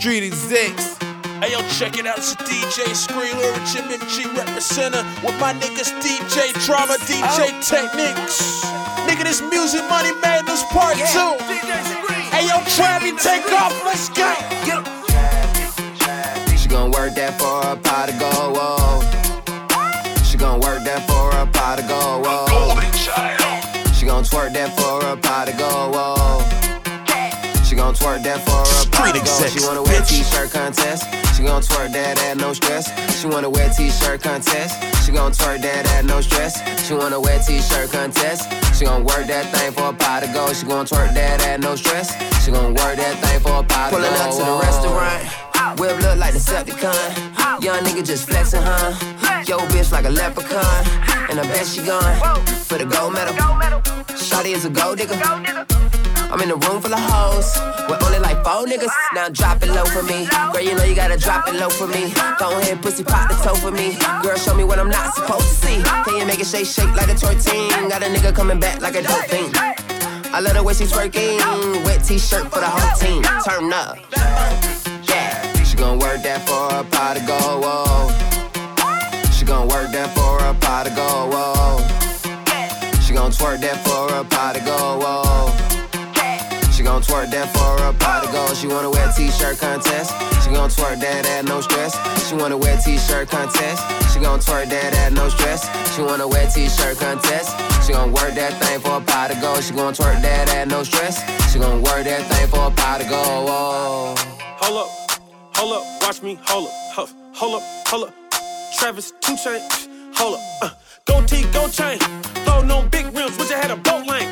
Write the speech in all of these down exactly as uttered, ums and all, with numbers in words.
Street Execs. Hey yo, check it out, it's D J Skrilla, Rich M M G representing with my niggas D J Drama, D J oh. Techniques. Nigga, this Music Money Madness Part yeah. two. Hey yo, Travi, take off, let's go. She gon' work that for a pot of gold, whoa. She gon' work that for a pot of gold, whoa. She gon' twerk that for a pot of gold, whoa. She gon' twerk that for a pot of gold. She wanna wear t-shirt contest. She gon' twerk that at no stress. She wanna wear t-shirt contest. She gon' twerk that at no stress. She wanna wear t-shirt contest. She gon' work that thing for a pot of gold. She gon' twerk that at no stress. She gon' work that thing for a pot of gold. Pulling up to the restaurant, whip look like Decepticon. Young nigga just flexing, huh? Yo bitch like a leprechaun, and I bet she gone for the gold medal. Shawty is a gold digger. I'm in a room full of hoes with only like four niggas. Now drop it low for me. Girl, you know you gotta drop it low for me. Go ahead, pussy, pop the toe for me. Girl, show me what I'm not supposed to see. Can you make it shake, shake like a tortine? Got a nigga coming back like a dope fiend. I love the way she's twerking. Wet t-shirt for the whole team. Turn up. Yeah. She gon' work that for a pot of gold, whoa. She gon' work that for a pot of gold, whoa. She gon' twerk that for a pot of gold, whoa. She gon' twerk that for a pot of gold. She wanna wear t-shirt contest. She gon' twerk that at no stress. She wanna wear t-shirt contest. She gon' twerk that at no stress. She wanna wear t-shirt contest. She gon' work that thing for a pot of gold. She gon' twerk that at no stress. She gon' work that thing for a pot of gold. Whoa. Hold up, hold up, watch me, hold up, huff, hold up, hold up. Travis, two chain, hold up, uh. Go T, go chain, floating on big rims, wish I had a boat lane.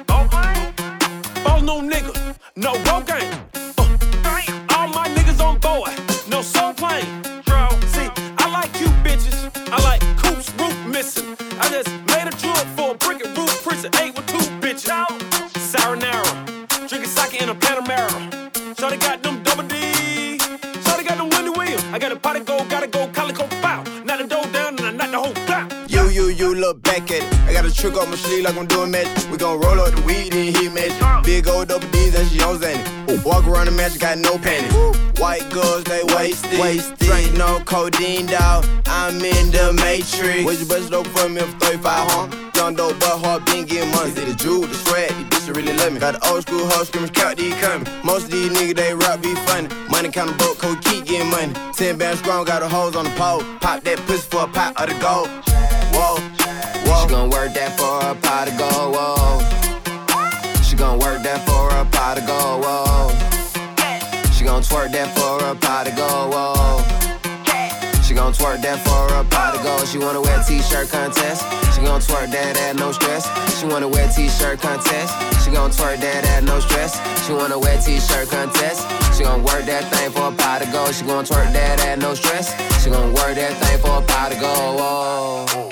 No nigga, no road game. Uh, all my niggas on board, no soul plane. See, I like you bitches. I like coops, roof missing. I just made a drill for a brick and roof prison. Eight with two bitches. Saranara, drinking sake in a Panamera. Shawty got them double D. Shawty got them Wendy Williams. I got a pot of gold, gotta go calico bow. Knock the dough down and I knock the whole block. You, you, you, look back at it. I got a trick up my sleeve like I'm doing magic. We gon' roll up the weed and heat magic. Big old double D's and she on Zanny. Walk around the mansion, got no panties. White girls, they wasted. wasted. Drink no codeine, dawg. I'm in the matrix. Where's your bust it open for me for thirty-five, huh? Young dope, but hard, been getting money. See the jewel, the swag, these bitches really love me. Got the old school hoes screaming, count these coming. Most of these niggas, they rap be funny. Money counting broke, code keep getting money. Ten bands strong, got the hoes on the pole. Pop that pussy for a pot of the gold. Whoa, whoa. She gon' work that for a pot of gold, whoa. She gon' work that for a pot of gold, whoa. She gon' twerk that for a pot of gold, whoa. She gon' twerk that for a pot of gold. She wanna wear t-shirt contest. She gon' twerk that at no stress. She wanna wear t-shirt contest. She gon' twerk that at no stress. She wanna wear t-shirt contest. She gon' work that thing for a pot of gold. She gon' twerk that at no stress. She gon' work that thing for a pot of gold, whoa.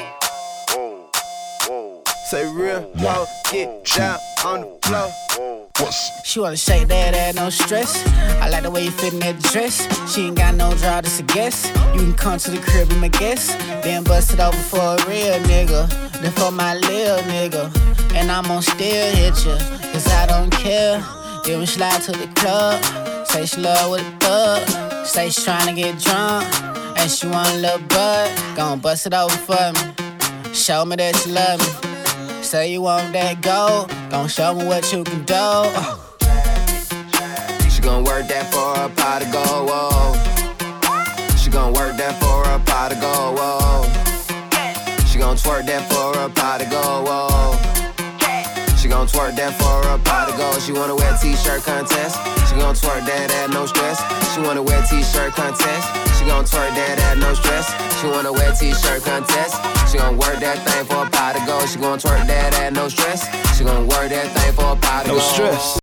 Say real, whoa, get down on the floor. She wanna shake that ass, no stress. I like the way you fit in that dress. She ain't got no job, just a guess. You can come to the crib, be my guest. Then bust it over for a real nigga. Then for my little nigga. And I'm gon' still hit ya, cause I don't care. Then we slide to the club. Say she love with a thug. Say she tryna get drunk. And she want a little bud. Gon' bust it over for me. Show me that you love me. Say you want that gold, gon' show me what you can do. Uh. She gon' work that for a pot of gold, whoa. She gon' work that for a pot of gold, whoa. She gon' twerk that for a pot of gold, whoa. She gon' twerk that for a pot of gold. She wanna wear t-shirt contest. She gon' twerk that at no stress. She wanna wear t-shirt contest. She gon' twerk that at no stress. She wanna wear t-shirt contest. She gon' work that thing for a pot of gold. She gon' twerk that at no stress. She gon' work that thing for a pot of gold. No stress.